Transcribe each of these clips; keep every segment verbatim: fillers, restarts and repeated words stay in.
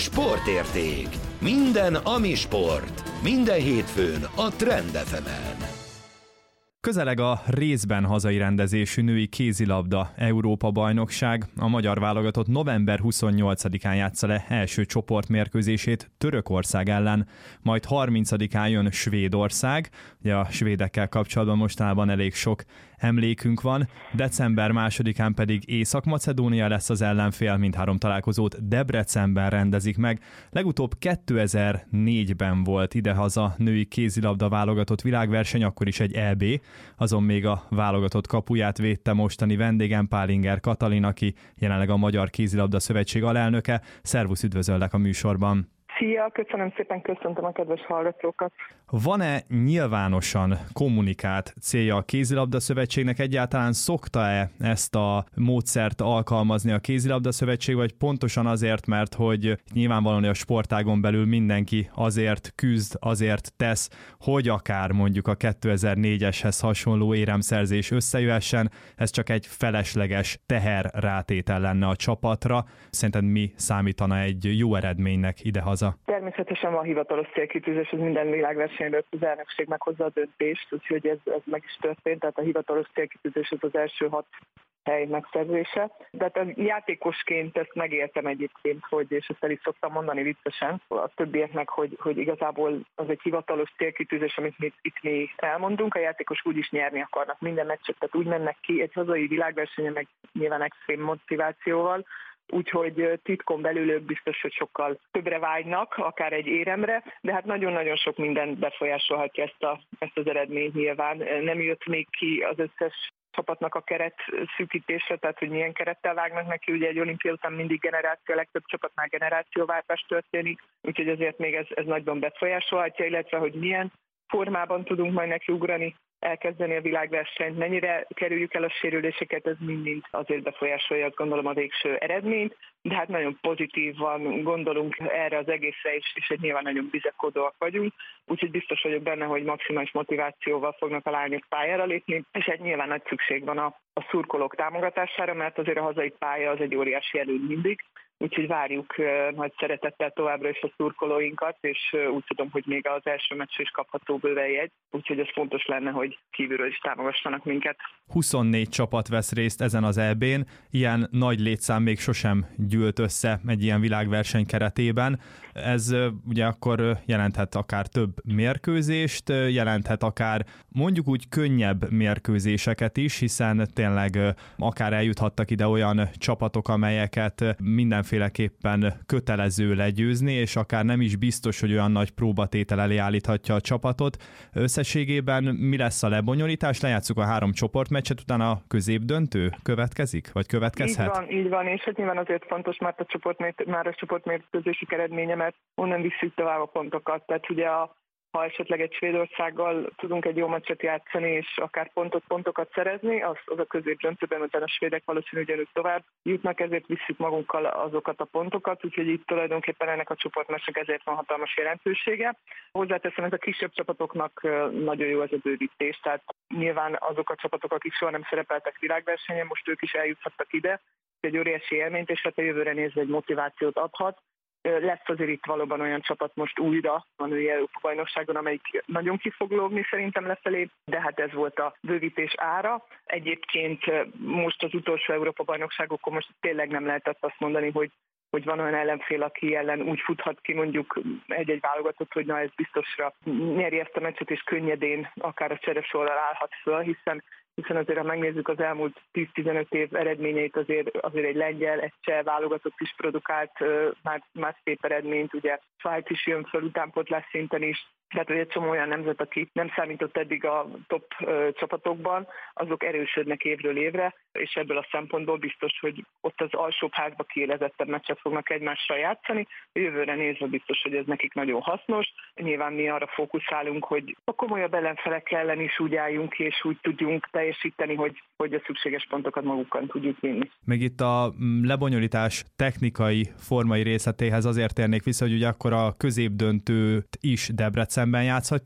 Sportérték. Minden, ami sport. Minden hétfőn a Trend ef emen. Közeleg a részben hazai rendezésű női kézilabda Európa-bajnokság. A magyar válogatott november huszonnyolcadikán játsza le első csoportmérkőzését Törökország ellen, majd harmincadikán jön Svédország. Ugye a svédekkel kapcsolatban mostanában elég sok emlékünk van. December másodikán pedig Észak-Macedónia lesz az ellenfél, mindhárom találkozót Debrecenben rendezik meg. Legutóbb kétezer-négyben volt idehaza női kézilabda válogatott világverseny, akkor is egy é bé. Azon még a válogatott kapuját védte mostani vendégem, Pálinger Katalin, aki jelenleg a Magyar Kézilabda Szövetség alelnöke. Szervusz, üdvözöllek a műsorban! Szia, köszönöm szépen, köszöntöm a kedves hallgatókat! Van-e nyilvánosan kommunikált célja a Kézilabda Szövetségnek? Egyáltalán szokta-e ezt a módszert alkalmazni a Kézilabda Szövetség, vagy pontosan azért, mert hogy nyilvánvalóan a sportágon belül mindenki azért küzd, azért tesz, hogy akár mondjuk a kétezer-négyeshez hasonló éremszerzés összejöhessen, ez csak egy felesleges teherrátétel lenne a csapatra. Szerinted mi számítana egy jó eredménynek idehaza? Természetesen van hivatalos célkitűzés, ez minden világversenyről az elnökség meghozza a döntést, úgyhogy ez, ez meg is történt, tehát a hivatalos célkitűzés az az első hat hely megszerzése. De hát a játékosként ezt megértem egyébként, hogy, és ezt el is szoktam mondani viccesen a többieknek, hogy, hogy igazából az egy hivatalos célkitűzés, amit mi, itt mi elmondunk, a játékos úgyis nyerni akarnak minden meccset, tehát úgy mennek ki egy hazai világversenyen, meg nyilván extrém motivációval, úgyhogy titkon belül ők biztos, hogy sokkal többre vágynak, akár egy éremre, de hát nagyon-nagyon sok minden befolyásolhatja ezt, a, ezt az eredményt nyilván. Nem jött még ki az összes csapatnak a keret szűkítése, tehát hogy milyen kerettel vágnak neki, ugye egy olimpia után mindig generáció, a legtöbb csapatnál generációváltás történik, úgyhogy ezért még ez, ez nagyban befolyásolhatja, illetve hogy milyen formában tudunk majd neki ugrani, elkezdeni a világversenyt, mennyire kerüljük el a sérüléseket, ez mind-mind azért befolyásolja, azt gondolom, a végső eredményt, de hát nagyon pozitívan gondolunk erre az egészre, és, és egy nyilván nagyon bizakodóak vagyunk, úgyhogy biztos vagyok benne, hogy maximális motivációval fognak a lányok pályára lépni, és egy nyilván nagy szükség van a, a szurkolók támogatására, mert azért a hazai pálya az egy óriási előny mindig, úgyhogy várjuk uh, nagy szeretettel továbbra is a szurkolóinkat, és uh, úgy tudom, hogy még az első meccsre is kapható bőven jegy, úgyhogy ez fontos lenne, hogy kívülről is támogassanak minket. huszonnégy csapat vesz részt ezen az é bén, ilyen nagy létszám még sosem gyűlt össze egy ilyen világverseny keretében. Ez uh, ugye akkor jelenthet akár több mérkőzést, uh, jelenthet akár mondjuk úgy könnyebb mérkőzéseket is, hiszen tényleg uh, akár eljuthattak ide olyan csapatok, amelyeket uh, minden mindenféleképpen kötelező legyőzni, és akár nem is biztos, hogy olyan nagy próbatétel elé állíthatja a csapatot. Összességében mi lesz a lebonyolítás? Lejátszuk a három csoportmeccset, utána a középdöntő következik? Vagy következhet? Így van, így van, és hát nyilván azért fontos, mert a csoportmért, már a csoportmérkőzésük eredménye, mert onnan visszük tovább a pontokat. Tehát ugye a ha esetleg egy Svédországgal tudunk egy jó meccset játszani, és akár pontot, pontokat szerezni, az, az a középdöntőben, utána a svédek valószínűleg ugyanúgy tovább jutnak, ezért visszük magunkkal azokat a pontokat, úgyhogy itt tulajdonképpen ennek a csoportmeccsnek ezért van hatalmas jelentősége. Hozzáteszem, ez a kisebb csapatoknak nagyon jó ez a bővítés, tehát nyilván azok a csapatok, akik soha nem szerepeltek világversenyen, most ők is eljuthattak ide, egy óriási élményt, és hát a jövőre nézve egy motivációt adhat. Lesz azért itt valóban olyan csapat most újra a női Európa-bajnokságon, amelyik nagyon ki fog lógni szerintem lefelé, de hát ez volt a bővítés ára. Egyébként most az utolsó Európa-bajnokságokon most tényleg nem lehetett azt mondani, hogy hogy van olyan ellenfél, aki ellen úgy futhat ki mondjuk egy-egy válogatott, hogy na ez biztosra nyeri ezt a meccset, és könnyedén akár a cseresorral állhat föl, hiszen hiszen azért, ha megnézzük az elmúlt tíz-tizenöt év eredményeit, azért, azért egy lengyel, egy cseh válogatott is produkált uh, már, már szép eredményt, ugye Svájc is jön föl utánpótlás szinten is, tehát egy csomó olyan nemzet, aki nem számított eddig a top uh, csapatokban, azok erősödnek évről évre, és ebből a szempontból biztos, hogy ott az alsóbb házba kiélezettebb meccset fognak egymással játszani. A jövőre nézve biztos, hogy ez nekik nagyon hasznos. Nyilván mi arra fókuszálunk, hogy a komolyabb ellenfelek ellen is úgy álljunk, és úgy tudjunk teljesíteni, hogy, hogy a szükséges pontokat magukkal tudjuk vinni. Még itt a lebonyolítás technikai, formai részletéhez azért térnék vissza, hogy ugye akkor a középdöntőt is Debrecenben játszhatjuk,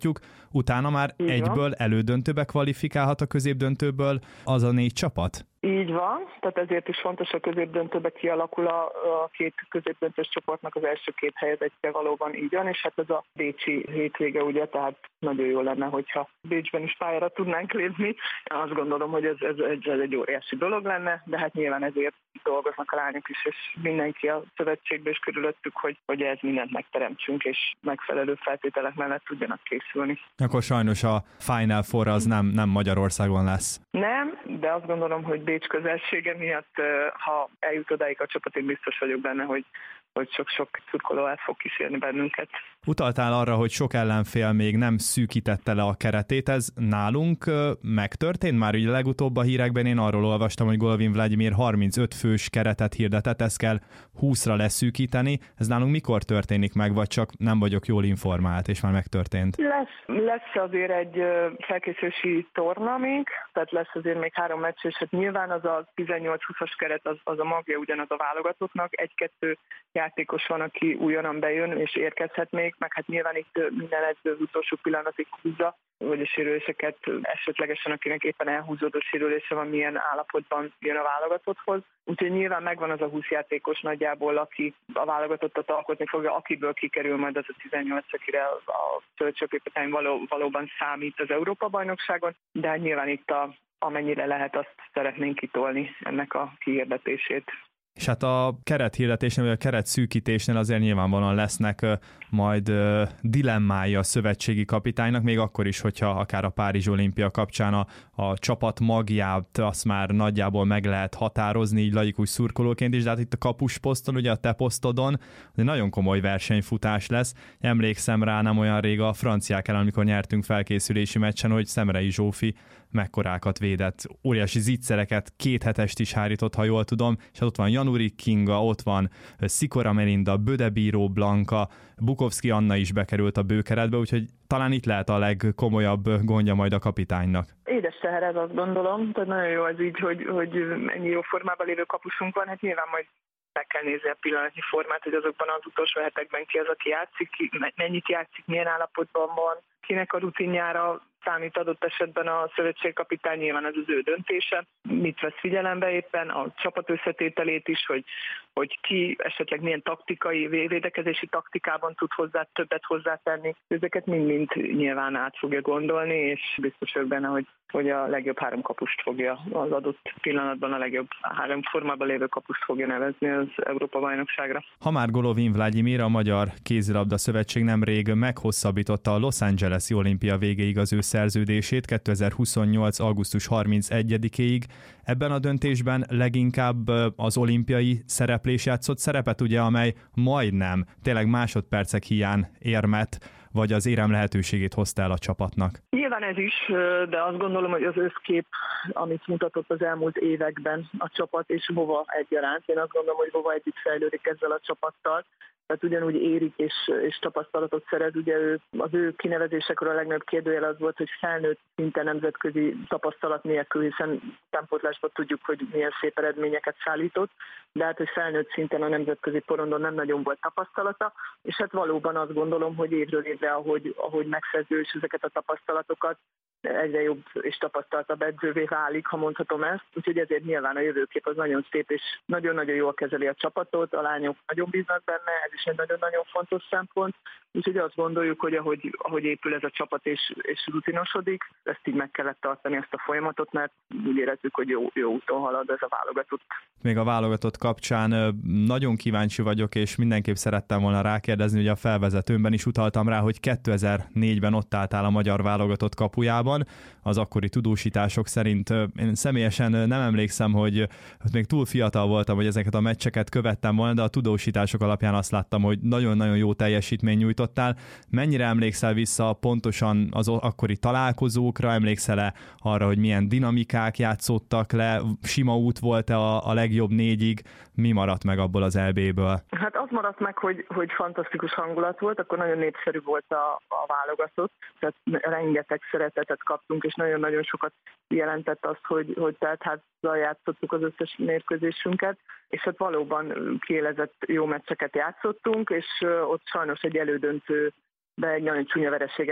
utána már Így egyből van. elődöntőbe kvalifikálhat a középdöntőből az a négy csapat? Így van, tehát ezért is fontos a középdöntőbe kialakul a, a két középdöntős csoportnak az első két helyezettje, valóban így van, és hát ez a bécsi hétvége, ugye, tehát nagyon jó lenne, hogyha Bécsben is pályára tudnánk lépni. Azt gondolom, hogy ez, ez, ez egy óriási dolog lenne, de hát nyilván ezért dolgoznak a lányok is, és mindenki a szövetségben is körülöttük, hogy, hogy ez mindent megteremtsünk, és megfelelő feltételek mellett tudjanak készülni. Akkor sajnos a Final Four az nem, nem Magyarországon lesz. Nem, de azt gondolom, hogy Bécs közelsége miatt, ha eljut odáig a csapat, én biztos vagyok benne, hogy hogy sok-sok szurkoló el fog kísérni bennünket. Utaltál arra, hogy sok ellenfél még nem szűkítette le a keretét, ez nálunk megtörtént? Már ugye legutóbb a hírekben én arról olvastam, hogy Golovin Vladimir harmincöt fős keretet hirdetett, ezt kell húszra leszűkíteni. Ez nálunk mikor történik meg, vagy csak nem vagyok jól informált, és már megtörtént? Lesz, lesz azért egy felkészülési torna még, tehát lesz azért még három meccs, és hát nyilván az a tizennyolc-húszas keret az, az a magja ugyanaz a válogatottnak, egy-kettő játékos van, aki újonnan bejön és érkezhet még, meg hát nyilván itt minden edző az utolsó pillanatig húzza, hogy a sérüléseket esetlegesen, akinek éppen elhúzódó sérülése van, milyen állapotban jön a válogatotthoz. Úgyhogy nyilván megvan az a húsz játékos nagyjából, aki a válogatottat alkotni fogja, akiből kikerül majd az a tizennyolc, akire a szövetségkapitány való, valóban számít az Európa-bajnokságon, de hát nyilván itt a, amennyire lehet, azt szeretnénk kitolni ennek a kihirdetését. És hát a kerethirdetésnél, vagy a keretszűkítésnél azért nyilvánvalóan lesznek majd dilemmái a szövetségi kapitánynak, még akkor is, hogyha akár a Párizs olimpia kapcsán a, a csapat magját azt már nagyjából meg lehet határozni, így laikus szurkolóként is, de hát itt a kapusposzton, ugye a te posztodon, egy nagyon komoly versenyfutás lesz. Emlékszem rá nem olyan rég a franciák ellen, amikor nyertünk felkészülési meccsen, hogy Szemrei Zsófi mekkorákat védett, óriási zicsereket, két hetest is hárított, ha jól tudom, és hát ott van Januri Kinga, ott van Szikora Melinda, Bödebíró Blanka, Bukovszki Anna is bekerült a bőkeretbe, úgyhogy talán itt lehet a legkomolyabb gondja majd a kapitánynak. Édes teher ez, azt gondolom, tehát nagyon jó az így, hogy, hogy ennyi jó formában lévő kapusunk van, hát nyilván majd meg kell nézni a pillanatnyi formát, hogy azokban az utolsó hetekben ki az, aki játszik, ki, mennyit játszik, milyen állapotban van, kinek a rutinjára számít adott esetben a szövetségkapitány, nyilván ez az ő döntése. Mit vesz figyelembe éppen, a csapat összetételét is, hogy, hogy ki esetleg milyen taktikai, védekezési taktikában tud hozzá, többet hozzátenni. Ezeket mind-mind nyilván át fogja gondolni, és biztos vagyok benne, hogy, hogy a legjobb három kapust fogja az adott pillanatban, a legjobb három formában lévő kapust fogja nevezni az Európa-bajnokságra. Ha már Golovin Vladimir, a Magyar Kézilabda Szövetség nemrég meghosszabbította a Los Angeles-i olimpia végéig az ő szerződését kétezer-huszonnyolc. augusztus harmincegyedikéig. Ebben a döntésben leginkább az olimpiai szereplés játszott szerepet, ugye, amely majdnem, tényleg másodpercek hiány érmet, vagy az érem lehetőségét hozta el a csapatnak? Nyilván ez is, de azt gondolom, hogy az összkép, amit mutatott az elmúlt években a csapat, és Vova egyaránt. Én azt gondolom, hogy Vova együtt fejlődik ezzel a csapattal. Tehát ugyanúgy érik és, és tapasztalatot szerez. Ugye ő, az ő kinevezésekről a legnagyobb kérdőjel az volt, hogy felnőtt szinte nemzetközi tapasztalat nélkül, hiszen támpótlásban tudjuk, hogy milyen szép eredményeket szállított, de hát, hogy felnőtt szinten a nemzetközi porondon nem nagyon volt tapasztalata, és hát valóban azt gondolom, hogy évről évre, ahogy, ahogy megszerző és ezeket a tapasztalatokat, egyre jobb és tapasztaltabb edzővé válik, ha mondhatom ezt. Úgyhogy ezért nyilván a jövőkép az nagyon szép, és nagyon-nagyon jól kezeli a csapatot, a lányok nagyon bíznak benne, ez is egy nagyon-nagyon fontos szempont. Úgyhogy azt gondoljuk, hogy ahogy, ahogy épül ez a csapat és, és rutinosodik, ezt így meg kellett tartani, ezt a folyamatot, mert úgy érezzük, hogy jó, jó úton halad ez a válogatott. Még a válogatott kapcsán nagyon kíváncsi vagyok, és mindenképp szerettem volna rákérdezni, hogy a felvezetőmben is utaltam rá, hogy kétezer-négyben ott álltál a magyar válogatott kapujában. Az akkori tudósítások szerint én személyesen nem emlékszem, hogy még túl fiatal voltam, hogy ezeket a meccseket követtem volna, de a tudósítások alapján azt láttam, hogy nagyon-nagyon jó teljesítmény nyújtottál. Mennyire emlékszel vissza pontosan az akkori találkozókra, emlékszel-e arra, hogy milyen dinamikák játszottak le, sima út volt-e a, a legjobb négyig, mi maradt meg abból az é bé-ből? Hát az maradt meg, hogy, hogy fantasztikus hangulat volt, akkor nagyon népszerű volt a, a válogatott, tehát rengeteg szeretetet kaptunk, és nagyon-nagyon sokat jelentett azt, hogy, hogy tehát házzal játszottuk az összes mérkőzésünket, és hát valóban kiélezett jó meccseket játszottunk, és ott sajnos egy elődöntőbe egy nagyon csúnya vereséget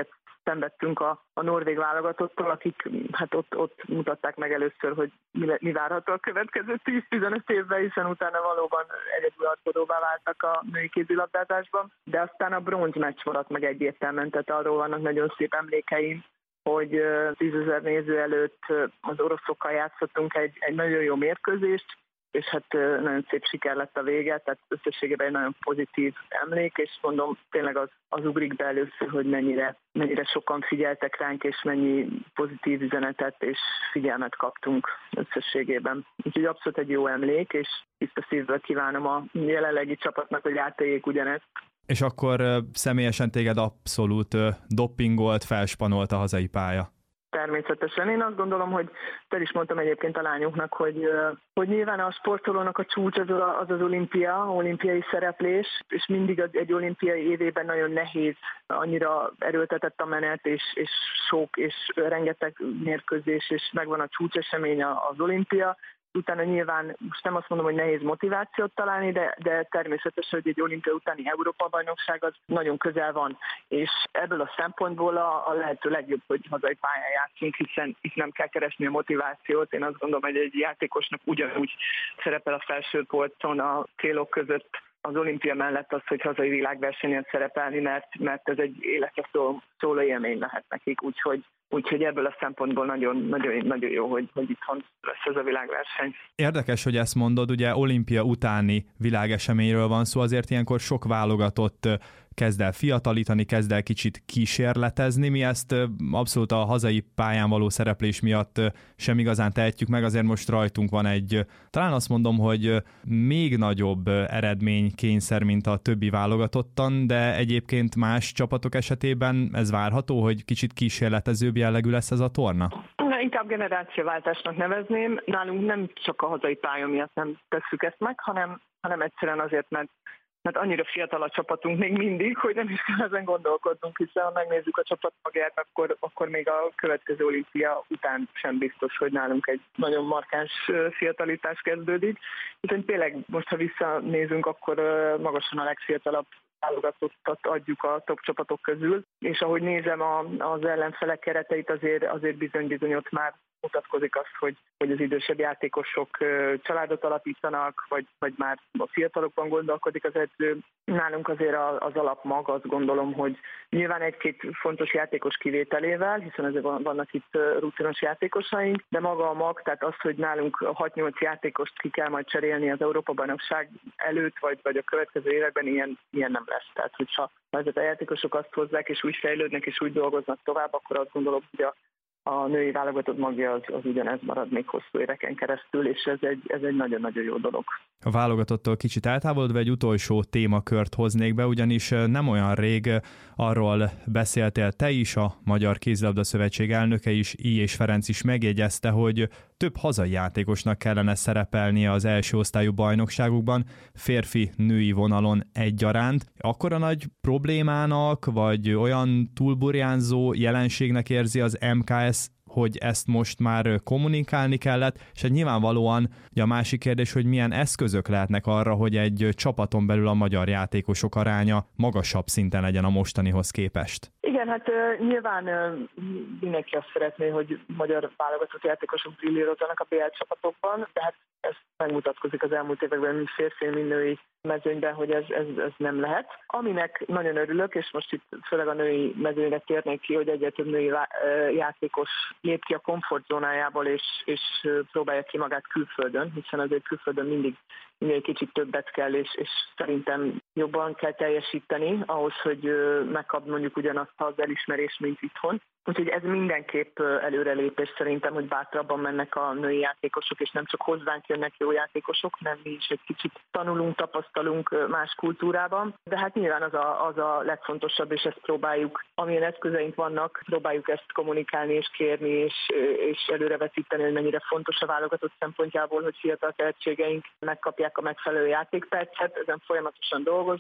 szenvedtünk a, a norvég válogatottól, akik hát ott, ott mutatták meg először, hogy mi, mi várható a következő tíz-tizenöt évben, hiszen utána valóban egyedülalkodóvá váltak a női kézilabdázásban, de aztán a bronz meccs maradt meg egyértelműen, tehát arról vannak nagyon szép emlékeim, hogy tízezer néző előtt az oroszokkal játszottunk egy, egy nagyon jó mérkőzést, és hát nagyon szép siker lett a vége, tehát összességében egy nagyon pozitív emlék, és mondom, tényleg az, az ugrik be először, hogy mennyire, mennyire sokan figyeltek ránk, és mennyi pozitív üzenetet és figyelmet kaptunk összességében. Úgyhogy abszolút egy jó emlék, és tiszta szívből kívánom a jelenlegi csapatnak, hogy átéljék ugyanezt. És akkor személyesen téged abszolút doppingolt, felspanolt a hazai pálya? Természetesen. Én azt gondolom, hogy te is mondtam egyébként a lányoknak, hogy, hogy nyilván a sportolónak a csúcs az az, az olimpia, olimpiai szereplés, és mindig az egy olimpiai évében nagyon nehéz, annyira erőltetett a menet, és, és sok, és rengeteg mérkőzés, és megvan a csúcsesemény az olimpia. Utána nyilván, most nem azt mondom, hogy nehéz motivációt találni, de, de természetesen, hogy egy olimpia utáni Európa-bajnokság az nagyon közel van, és ebből a szempontból a, a lehető legjobb, hogy hazai pályán játszunk, hiszen itt nem kell keresni a motivációt. Én azt gondolom, hogy egy játékosnak ugyanúgy szerepel a felső polcon a célok között az olimpia mellett az, hogy hazai világversenyen szerepelni, mert, mert ez egy életre szóló, szóló élmény lehet nekik, úgyhogy Úgyhogy ebből a szempontból nagyon, nagyon, nagyon jó, hogy, hogy itthon lesz ez a világverseny. Érdekes, hogy ezt mondod, ugye olimpia utáni világeseményről van szó, azért ilyenkor sok válogatott kezd el fiatalítani, kezd el kicsit kísérletezni. Mi ezt abszolút a hazai pályán való szereplés miatt sem igazán tehetjük meg, azért most rajtunk van egy, talán azt mondom, hogy még nagyobb eredménykényszer, mint a többi válogatottan, de egyébként más csapatok esetében ez várható, hogy kicsit kísérletezőbb jellegű lesz ez a torna? Na, inkább generációváltásnak nevezném. Nálunk nem csak a hazai pálya miatt nem tesszük ezt meg, hanem, hanem egyszerűen azért, mert mert annyira fiatal a csapatunk még mindig, hogy nem is kell ezen gondolkodnunk, hiszen ha megnézzük a csapatmagját, akkor, akkor még a következő olimpia után sem biztos, hogy nálunk egy nagyon markáns fiatalítás kezdődik. Úgyhogy tényleg most, ha visszanézünk, akkor magasan a legfiatalabb válogatottat adjuk a top csapatok közül, és ahogy nézem a, az ellenfelek kereteit, azért, azért bizony-bizony ott már mutatkozik azt, hogy, hogy az idősebb játékosok családot alapítanak, vagy, vagy már a fiatalokban gondolkodik az edző. Nálunk azért az alapmag, azt gondolom, hogy nyilván egy-két fontos játékos kivételével, hiszen azért vannak itt rutinos játékosaink, de maga a mag, tehát az, hogy nálunk hat-nyolc játékost ki kell majd cserélni az Európa-bajnokság előtt, vagy, vagy a következő években, ilyen, ilyen nem lesz. Tehát, hogyha ezek a játékosok azt hozzák, és úgy fejlődnek, és úgy dolgoznak tovább, akkor azt gondolom, hogy a a női válogatott magja az, az ugyanez marad még hosszú éveken keresztül, és ez egy, ez egy nagyon-nagyon jó dolog. A válogatottól kicsit eltávolodva egy utolsó témakört hoznék be, ugyanis nem olyan rég arról beszéltél te is, a Magyar Kézilabda Szövetség elnöke is, I. és Ferenc is megjegyezte, hogy több hazai játékosnak kellene szerepelnie az első osztályú bajnokságukban, férfi-női vonalon egyaránt. Akkora nagy problémának, vagy olyan túlburjánzó jelenségnek érzi az em ká es, hogy ezt most már kommunikálni kellett, és hát nyilvánvalóan ugye a másik kérdés, hogy milyen eszközök lehetnek arra, hogy egy csapaton belül a magyar játékosok aránya magasabb szinten legyen a mostanihoz képest. Igen, hát uh, nyilván uh, mindenki azt szeretné, hogy magyar válogatott játékosok brillírozzanak a bé el csapatokban, de hát ez megmutatkozik az elmúlt években mind férfi, mind női mezőnyben, hogy ez, ez, ez nem lehet. Aminek nagyon örülök, és most itt főleg a női mezőnyre térnék ki, hogy egyre több női játékos lép ki a komfortzónájából, és, és próbálja ki magát külföldön, hiszen azért külföldön mindig, mindig kicsit többet kell, és, és szerintem jobban kell teljesíteni ahhoz, hogy megkap mondjuk ugyanazt az elismerést, mint itthon. Úgyhogy ez mindenképp előrelépés szerintem, hogy bátrabban mennek a női játékosok, és nem csak hozzánk jönnek jó játékosok, nem mi is egy kicsit tanulunk, tapasztalunk más kultúrában. De hát nyilván az a, az a legfontosabb, és ezt próbáljuk, amilyen eszközeink vannak, próbáljuk ezt kommunikálni és kérni, és, és előrevetíteni, hogy mennyire fontos a válogatott szempontjából, hogy fiatal tehetségeink megkapják a megfelelő játékpercet, ezen folyamatosan dolgozunk.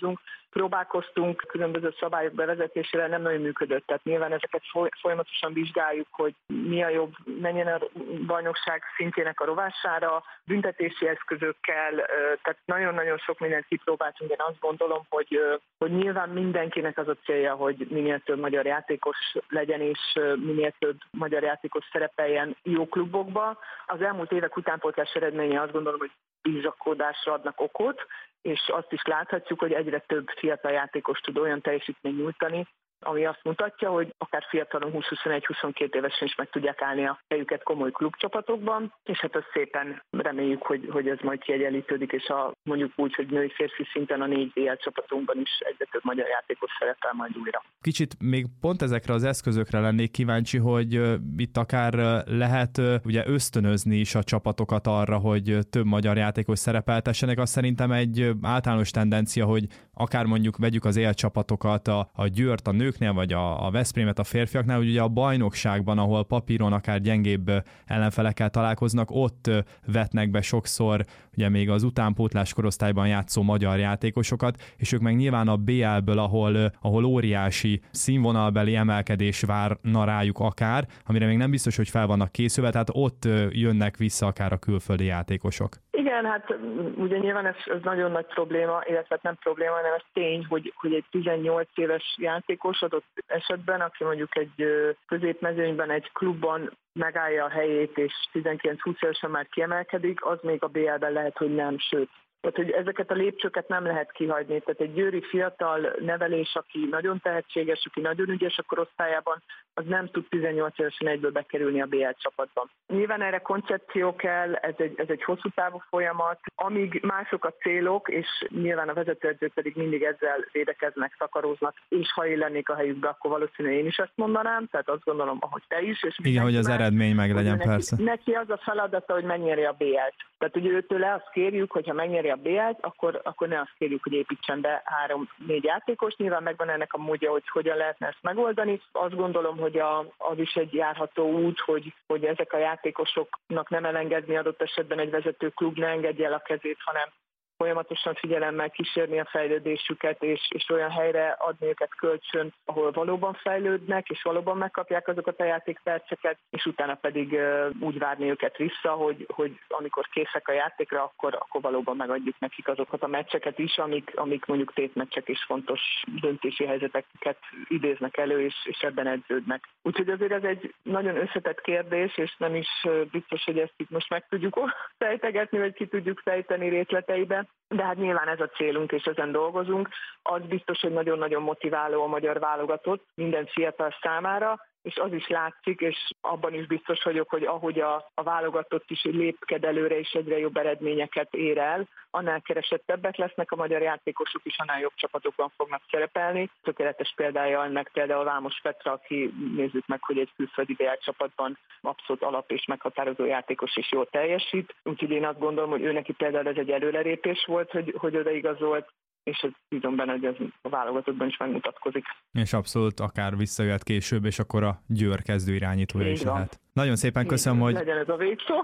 próbálkoztunk, különböző szabályok bevezetésére nem nagyon működött. Tehát nyilván ezeket folyamatosan vizsgáljuk, hogy mi a jobb, menjen a bajnokság szintjének a rovására, büntetési eszközökkel, tehát nagyon-nagyon sok mindent kipróbáltunk. Én azt gondolom, hogy, hogy nyilván mindenkinek az a célja, hogy minél több magyar játékos legyen, és minél több magyar játékos szerepeljen jó klubokba. Az elmúlt évek utánpótlás eredménye azt gondolom, hogy bizakodásra adnak okot, és azt is láthatjuk, hogy egyre több fiatal játékos tud olyan teljesítményt nyújtani, ami azt mutatja, hogy akár fiatalon húsz-huszonegy-huszonkét évesen is meg tudják állni a helyüket komoly klubcsapatokban, és hát azt szépen reméljük, hogy, hogy ez majd kiegyenlítődik, és a, mondjuk úgy, hogy női férfi szinten a négy bé el csapatunkban is egyre több magyar játékos szerepel majd újra. Kicsit még pont ezekre az eszközökre lennék kíváncsi, hogy uh, itt akár uh, lehet uh, ugye ösztönözni is a csapatokat arra, hogy uh, több magyar játékos szerepeltessenek. Azt szerintem egy uh, általános tendencia, hogy akár mondjuk vegyük az élcsapatokat, a, a Győrt a nőknél, vagy a, a Veszprémet a férfiaknál, hogy ugye a bajnokságban, ahol papíron akár gyengébb ellenfelekkel találkoznak, ott vetnek be sokszor ugye még az utánpótlás korosztályban játszó magyar játékosokat, és ők meg nyilván a bé el-ből, ahol, ahol óriási színvonalbeli emelkedés várna rájuk akár, amire még nem biztos, hogy fel vannak készülve, tehát ott jönnek vissza akár a külföldi játékosok. Igen, hát ugye nyilván ez, ez nagyon nagy probléma, illetve nem probléma, hanem ez tény, hogy, hogy egy tizennyolc éves játékos adott esetben, aki mondjuk egy középmezőnyben, egy klubban megállja a helyét, és tizenkilenc-húsz évesen már kiemelkedik, az még a bé el-ben lehet, hogy nem, sőt. Tehát, hogy ezeket a lépcsőket nem lehet kihagyni. Tehát egy győri fiatal nevelés, aki nagyon tehetséges, aki nagyon ügyes a korosztályában, az nem tud tizennyolc évesen egyből bekerülni a bé el csapatban. Nyilván erre koncepció kell, ez egy, ez egy hosszú távú folyamat, amíg mások a célok, és nyilván a vezetőedzők pedig mindig ezzel védekeznek, takaróznak, és ha én lennék a helyükbe, akkor valószínűleg én is ezt mondanám, tehát azt gondolom, ahogy te is. És igen, hogy az más, eredmény meg legyen, neki, persze. Neki az a feladata, hogy megnyeri a bé el-t. Tehát ugye őtől azt kérjük, hogyha megnyeri a bé el-t, akkor, akkor ne azt kérjük, hogy építsen be három-négy játékos. Nyilván megvan ennek a módja, hogy hogyan lehetne ezt megoldani. Azt gondolom, hogy a, az is egy járható út, hogy, hogy ezek a játékosoknak nem elengedni adott esetben egy vezető klub, ne engedje el a kezét, hanem folyamatosan figyelemmel kísérni a fejlődésüket, és, és olyan helyre adni őket kölcsön, ahol valóban fejlődnek, és valóban megkapják azokat a játékperceket, és utána pedig uh, úgy várni őket vissza, hogy, hogy amikor készek a játékra, akkor, akkor valóban megadjuk nekik azokat a meccseket is, amik, amik mondjuk tétmeccsek és fontos döntési helyzeteket idéznek elő, és, és ebben edződnek. Úgyhogy azért ez egy nagyon összetett kérdés, és nem is biztos, hogy ezt itt most meg tudjuk fejtegetni, vagy ki tudjuk fejteni részleteiben. De hát nyilván ez a célunk, és ezen dolgozunk. Az biztos, hogy nagyon-nagyon motiváló a magyar válogatott minden fiatal számára, és az is látszik, és abban is biztos vagyok, hogy ahogy a, a válogatott is lépked előre, és egyre jobb eredményeket ér el, annál keresettebbek lesznek a magyar játékosok is, annál jobb csapatokban fognak szerepelni. Tökéletes példája ennek például Vámos Petra, aki nézzük meg, hogy egy külföldi bé el csapatban abszolút alap és meghatározó játékos is jól teljesít. Úgyhogy én azt gondolom, hogy ő neki például ez egy előrelépés volt, hogy, hogy odaigazolt, és ez bízom benne, hogy ez a válogatottban is megmutatkozik. És abszolút akár visszajöhet később, és akkor a Győr kezdő irányítója is lehet. Nagyon szépen köszönöm, hogy... Legyen ez a végszó.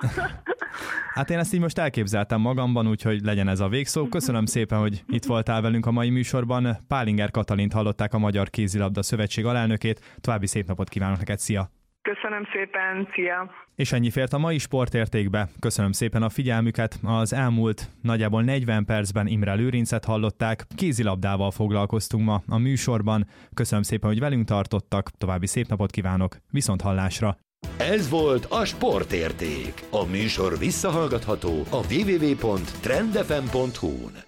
Hát én ezt így most elképzeltem magamban, úgyhogy legyen ez a végszó. Köszönöm szépen, hogy itt voltál velünk a mai műsorban. Pálinger Katalint hallották, a Magyar Kézilabda Szövetség alelnökét. További szép napot kívánok neked, szia! Köszönöm szépen, szia! És ennyi fért a mai Sportértékbe. Köszönöm szépen a figyelmüket. Az elmúlt nagyjából negyven percben Imre Lőrincet hallották. Kézilabdával foglalkoztunk ma a műsorban. Köszönöm szépen, hogy velünk tartottak. További szép napot kívánok. Viszont hallásra! Ez volt a Sportérték. A műsor visszahallgatható a double-u double-u double-u pont trend f m pont hu-n.